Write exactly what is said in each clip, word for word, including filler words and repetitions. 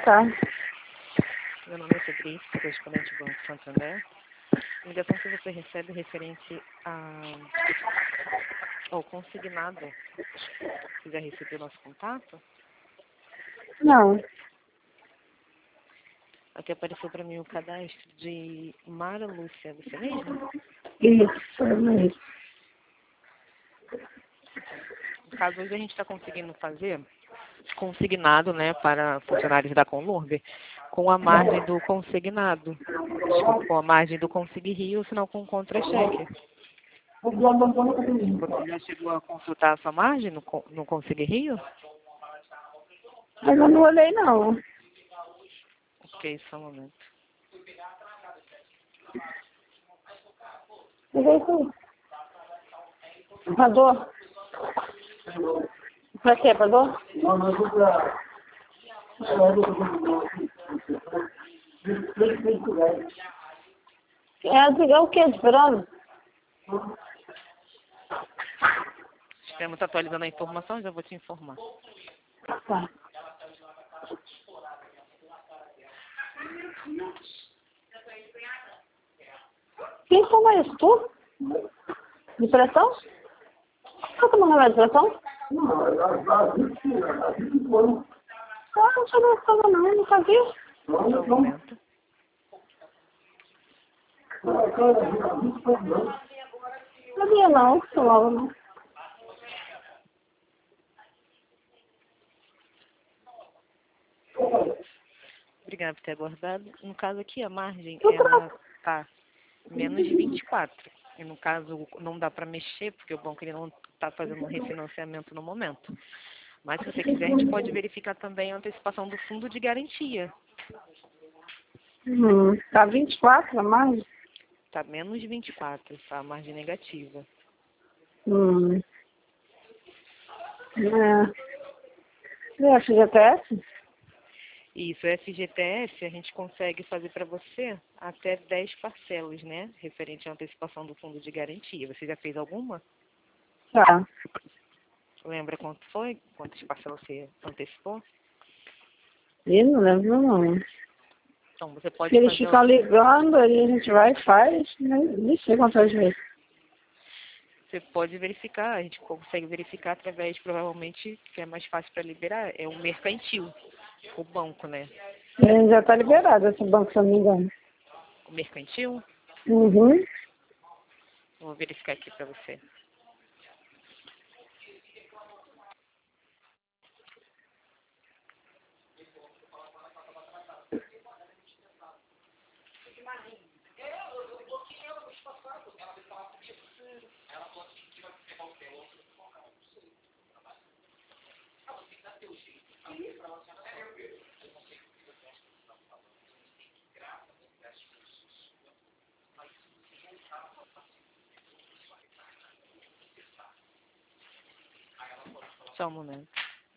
tarde. Meu nome é Cedric, correspondente do Banco Santander. A ligação que você recebe referente a, ao consignado. Você já recebeu nosso contato? Não. Aqui apareceu para mim o cadastro de Mara Lúcia. Você mesmo? Isso, é mesmo. No caso, hoje a gente está conseguindo fazer consignado, né, para funcionários da Conlurb, com a margem do consignado. Desculpa, com a margem do Consigne Rio, ou senão com contra-cheque. Você já chegou a consultar a sua margem no, Con- no Consigne Rio? Mas eu não olhei, não. Ok, só um momento. Mas é isso aí. Pagou? Pra quê? Pagou? É desligar o quê? Esperando? O sistema está atualizando a informação, já vou te informar. Tá. Quem toma isso? Tu? De pressão? Tá tomando remédio de pressão? Ah, não sabia que tava não, não sabia. Só um momento. Não sabia não, que tomava não. Obrigada por ter aguardado. No caso aqui, a margem, ela está menos de vinte e quatro. E no caso, não dá para mexer, porque o banco ele não está fazendo um refinanciamento no momento. Mas se você quiser, a gente pode verificar também a antecipação do fundo de garantia. Hum, tá vinte e quatro a mais? Está menos de vinte e quatro, tá? A margem negativa. Hum. É. É F G T S? Isso, o F G T S a gente consegue fazer para você até dez parcelas, né? Referente à antecipação do fundo de garantia. Você já fez alguma? Tá. Lembra quanto foi? Quantas parcelas você antecipou? Ih, não lembro não. Então, você Se pode eles fazer... ficam ligando, aí a gente vai e faz, né? Nem sei quantas vezes. Você pode verificar, a gente consegue verificar através, provavelmente, que é mais fácil para liberar, é o mercantil, o banco, né? É, já tá liberado esse banco, se eu não me engano. O mercantil, Uhum. vou verificar aqui para você. Só um momento.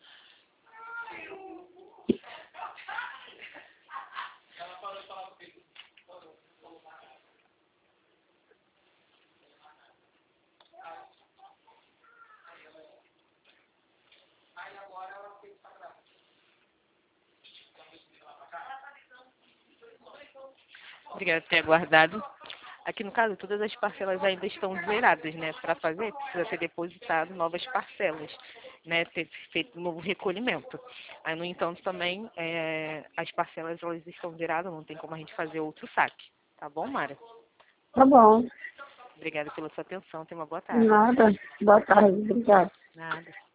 Obrigada por ter aguardado. Aqui no caso, todas as parcelas ainda estão zeradas, né? Para fazer, precisa ter depositado novas parcelas, né? Ter feito um novo recolhimento. Aí, no entanto, também é, as parcelas elas estão zeradas, não tem como a gente fazer outro saque. Tá bom, Mara? Tá bom. Obrigada pela sua atenção. Tenha uma boa tarde. Nada. Boa tarde. Obrigada. Nada.